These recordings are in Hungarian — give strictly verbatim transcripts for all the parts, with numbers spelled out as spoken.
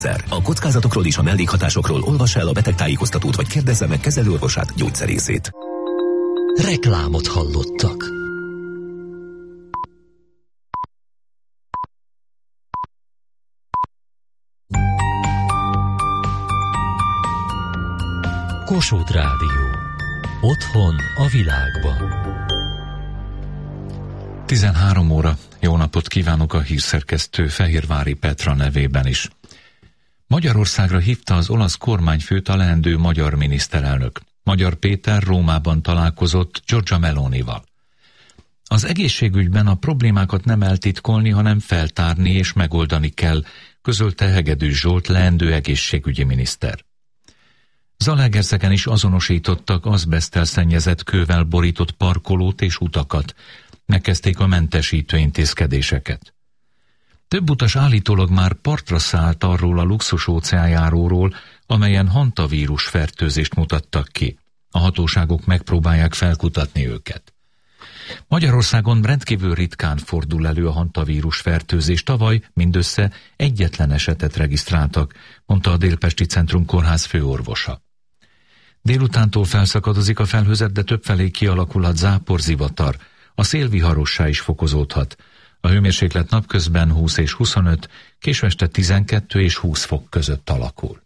A kockázatokról és a mellékhatásokról olvassa el a betegtájékoztatót, vagy kérdezze meg kezelőorvosát, gyógyszerészét. Reklámot hallottak. Kossuth Rádió. Otthon a világban. tizenhárom óra. Jó napot kívánok a hírszerkesztő Fehérvári Petra nevében is. Magyarországra hívta az olasz kormányfőt a leendő magyar miniszterelnök. Magyar Péter Rómában találkozott Giorgia Melonival. Az egészségügyben a problémákat nem eltitkolni, hanem feltárni és megoldani kell, közölte Hegedűs Zsolt leendő egészségügyi miniszter. Zalaegerszegen is azonosítottak azbeszttel szennyezett kővel borított parkolót és utakat. Megkezdték a mentesítő intézkedéseket. Több utas állítólag már partra szállt arról a luxus óceánjáróról, amelyen hantavírus fertőzést mutattak ki. A hatóságok megpróbálják felkutatni őket. Magyarországon rendkívül ritkán fordul elő a hantavírus fertőzés. Tavaly mindössze egyetlen esetet regisztráltak, mondta a Délpesti Centrum Kórház főorvosa. Délutántól felszakadozik a felhőzet, de többfelé kialakulhat záporzivatar. A szél viharossá is fokozódhat. A hőmérséklet napközben húsz és huszonöt, késő este tizenkettő és húsz fok között alakul.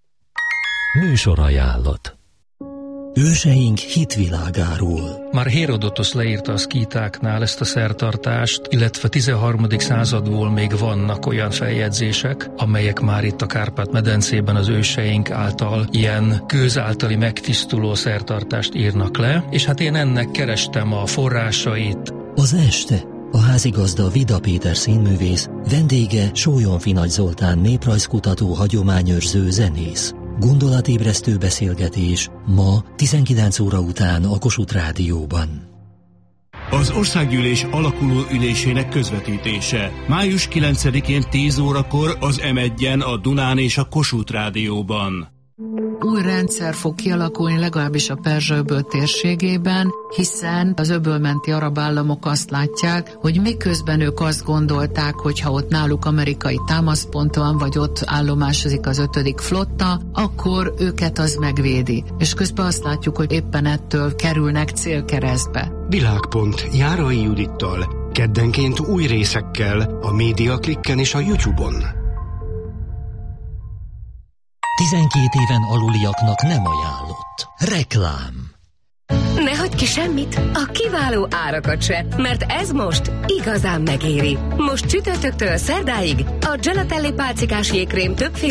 Műsorajánlat. Őseink hitvilágáról. Már Hérodotosz leírta a szkítáknál ezt a szertartást, illetve tizenharmadik századból még vannak olyan feljegyzések, amelyek már itt a Kárpát-medencében az őseink által ilyen kőz általi megtisztuló szertartást írnak le, és hát én ennek kerestem a forrásait. Az este a házigazda Vida Péter színművész, vendége Sólyonfi Nagy Zoltán néprajzkutató, hagyományőrző, zenész. Gondolatébresztő beszélgetés ma tizenkilenc óra után a Kossuth Rádióban. Az országgyűlés alakuló ülésének közvetítése. május kilencedikén tíz órakor az em egyen, a Dunán és a Kossuth Rádióban. Új rendszer fog kialakulni legalábbis a Perzsa-öböl térségében, hiszen az öbölmenti arab államok azt látják, hogy miközben ők azt gondolták, hogy ha ott náluk amerikai támaszpont van, vagy ott állomásozik az ötödik flotta, akkor őket az megvédi. És közben azt látjuk, hogy éppen ettől kerülnek célkeresztbe. Világpont Járai Judittal, keddenként új részekkel a Média Klikken és a YouTube-on. tizenkét éven aluliaknak nem ajánlott. Reklám. Ne hagyj ki semmit, a kiváló árakat se, mert ez most igazán megéri. Most csütörtöktől szerdáig a Gelatelli pálcikás jégkrém többféle